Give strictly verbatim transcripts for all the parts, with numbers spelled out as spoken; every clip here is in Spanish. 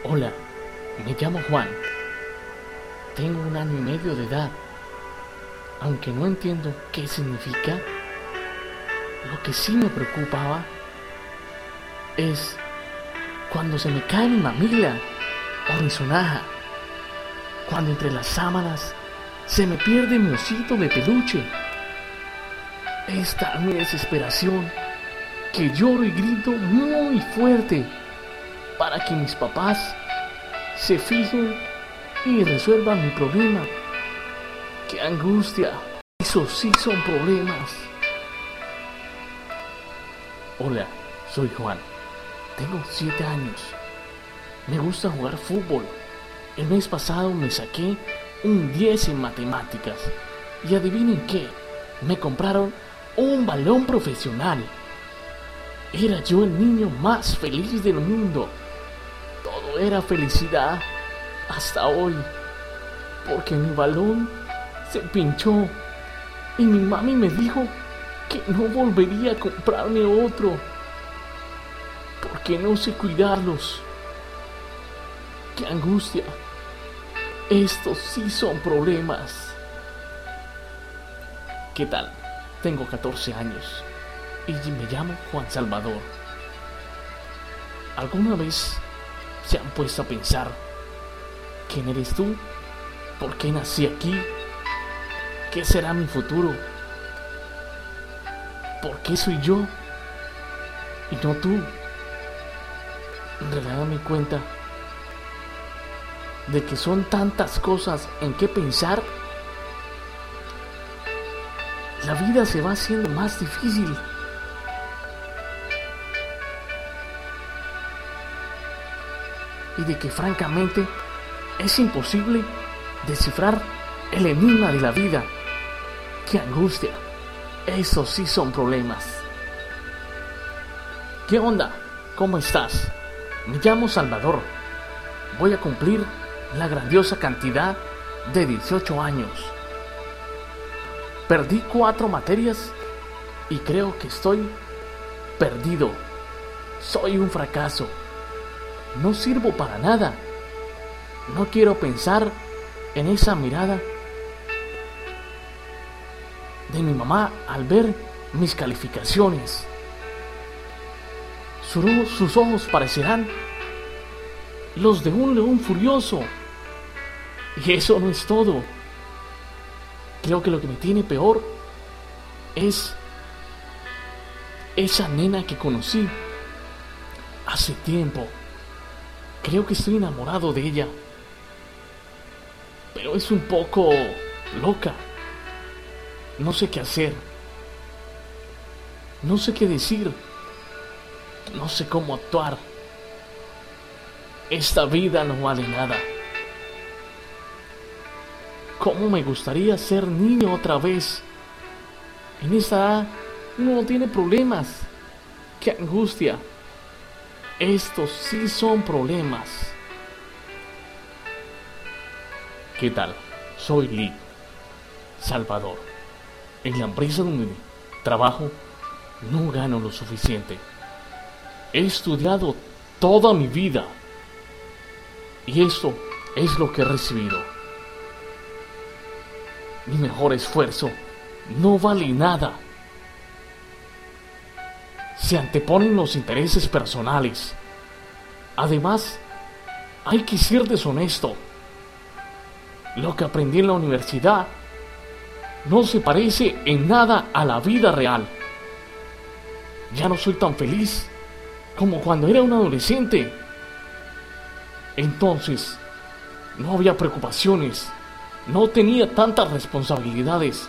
Hola, me llamo Juan. Tengo un año y medio de edad. Aunque no entiendo qué significa, lo que sí me preocupaba es cuando se me cae mi mamila o mi sonaja, cuando entre las sábanas se me pierde mi osito de peluche. Es tal mi desesperación que lloro y grito muy fuerte para que mis papás se fijen y resuelvan mi problema. ¡Qué angustia! Esos sí son problemas. Hola, soy Juan. Tengo siete años. Me gusta jugar fútbol. El mes pasado me saqué un diez en matemáticas. Y adivinen qué, me compraron un balón profesional. Era yo el niño más feliz del mundo. Todo era felicidad hasta hoy, porque mi balón se pinchó y mi mami me dijo que no volvería a comprarme otro porque no sé cuidarlos. ¡Qué angustia! Estos sí son problemas. ¿Qué tal? Tengo catorce años y me llamo Juan Salvador. ¿Alguna vez se han puesto a pensar quién eres tú? ¿Por qué nací aquí? ¿Qué será mi futuro? ¿Por qué soy yo y no tú? En realidad me di cuenta de que son tantas cosas en qué pensar. La vida se va haciendo más difícil. Y de que francamente es imposible descifrar el enigma de la vida. ¡Qué angustia! Esos sí son problemas. ¿Qué onda? ¿Cómo estás? Me llamo Salvador. Voy a cumplir la grandiosa cantidad de dieciocho años. Perdí cuatro materias y creo que estoy perdido. Soy un fracaso. No sirvo para nada. No quiero pensar en esa mirada de mi mamá al ver mis calificaciones. Sus, sus ojos parecerán los de un león furioso. Y eso no es todo. Creo que lo que me tiene peor es esa nena que conocí hace tiempo. Creo que estoy enamorado de ella, pero es un poco loca. No sé qué hacer. No sé qué decir. No sé cómo actuar. Esta vida no vale nada. ¿Cómo me gustaría ser niño otra vez? En esta edad uno no tiene problemas. ¡Qué angustia! Estos sí son problemas. ¿Qué tal? Soy Lee Salvador. En la empresa donde trabajo no gano lo suficiente. He estudiado toda mi vida y esto es lo que he recibido. Mi mejor esfuerzo no vale nada. Se anteponen los intereses personales. Además, hay que ser deshonesto. Lo que aprendí en la universidad no se parece en nada a la vida real. Ya no soy tan feliz como cuando era un adolescente. Entonces, no había preocupaciones, no tenía tantas responsabilidades.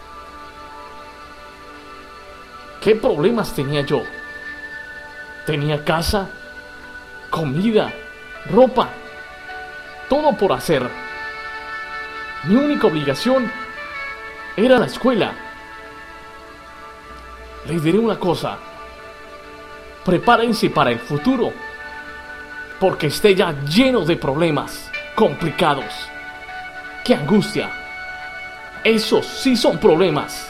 ¿Qué problemas tenía yo? Tenía casa, comida, ropa, todo por hacer. Mi única obligación era la escuela. Les diré una cosa: prepárense para el futuro, porque esté ya lleno de problemas complicados. ¡Qué angustia! Esos sí son problemas.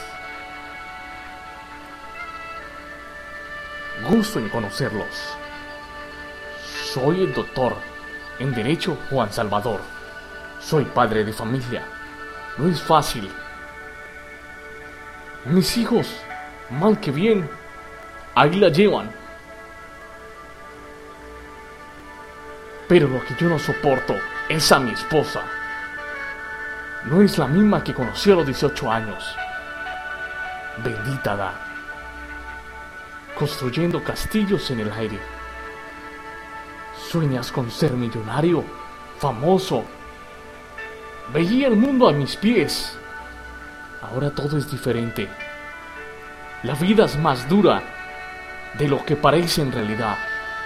Gusto en conocerlos. Soy el doctor En Derecho, Juan Salvador. Soy padre de familia. No es fácil. Mis hijos, mal que bien, ahí la llevan. Pero lo que yo no soporto es a mi esposa. No es la misma que conocí a los dieciocho años. Bendita da. Construyendo castillos en el aire. Sueñas con ser millonario, famoso. Veía el mundo a mis pies. Ahora todo es diferente. La vida es más dura de lo que parece en realidad.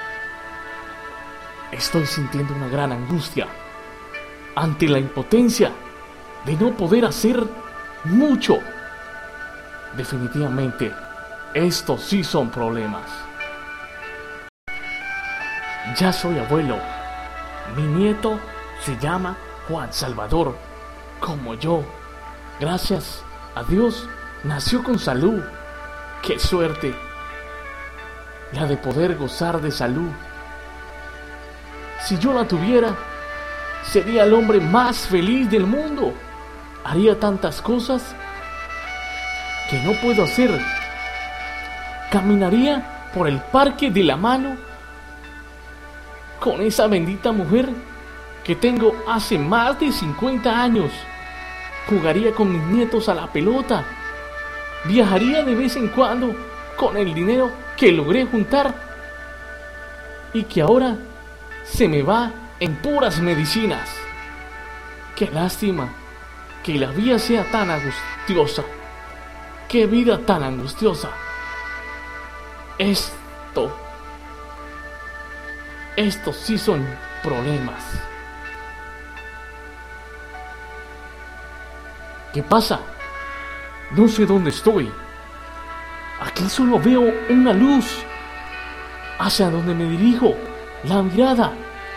Estoy sintiendo una gran angustia ante la impotencia de no poder hacer mucho. Definitivamente, estos sí son problemas. Ya soy abuelo. Mi nieto se llama Juan Salvador, como yo. Gracias a Dios, nació con salud. ¡Qué suerte! La de poder gozar de salud. Si yo la tuviera, sería el hombre más feliz del mundo. Haría tantas cosas que no puedo hacer. Caminaría por el parque de la mano con esa bendita mujer que tengo hace más de cincuenta años. Jugaría con mis nietos a la pelota. Viajaría de vez en cuando con el dinero que logré juntar y que ahora se me va en puras medicinas. Qué lástima que la vida sea tan angustiosa. Qué vida tan angustiosa. Esto, estos sí son problemas. ¿Qué pasa? No sé dónde estoy. Aquí solo veo una luz. ¿Hacia dónde me dirijo? La mirada.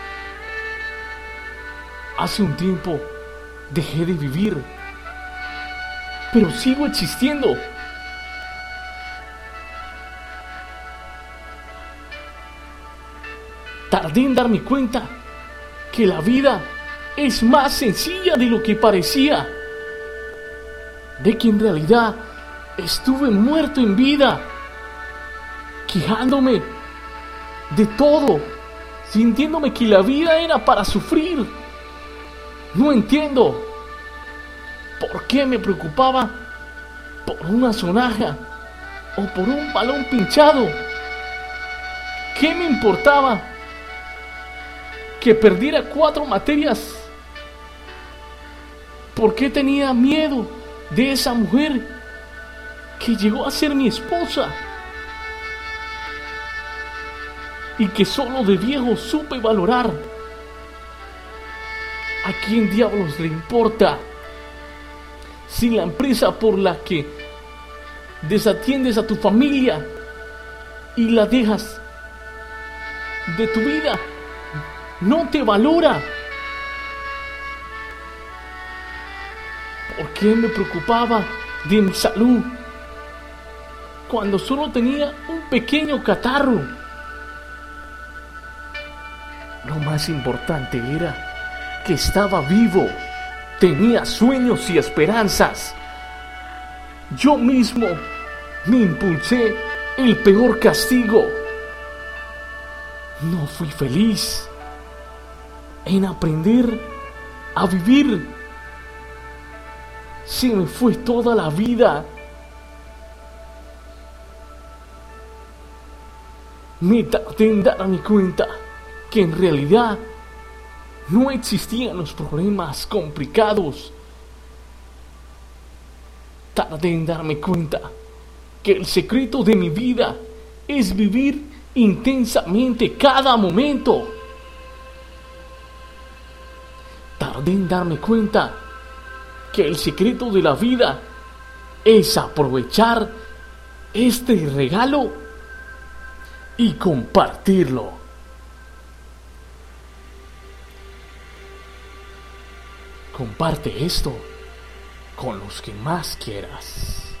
Hace un tiempo dejé de vivir, pero sigo existiendo. Tardé en darme cuenta que la vida es más sencilla de lo que parecía, de que en realidad estuve muerto en vida, quejándome de todo, sintiéndome que la vida era para sufrir. No entiendo por qué me preocupaba por una sonaja o por un balón pinchado. ¿Qué me importaba que perdiera cuatro materias? ¿Por qué tenía miedo de esa mujer que llegó a ser mi esposa y que solo de viejo supe valorar? ¿A quién diablos le importa si la empresa por la que desatiendes a tu familia y la dejas de tu vida no te valora? ¿Por qué me preocupaba de mi salud cuando solo tenía un pequeño catarro? Lo más importante era que estaba vivo, tenía sueños y esperanzas. Yo mismo me impulsé el peor castigo. No fui feliz en aprender a vivir. Se me fue toda la vida. Me tardé en darme cuenta que en realidad no existían los problemas complicados. Tardé en darme cuenta que el secreto de mi vida es vivir intensamente cada momento. Tardé en darme cuenta que el secreto de la vida es aprovechar este regalo y compartirlo. Comparte esto con los que más quieras.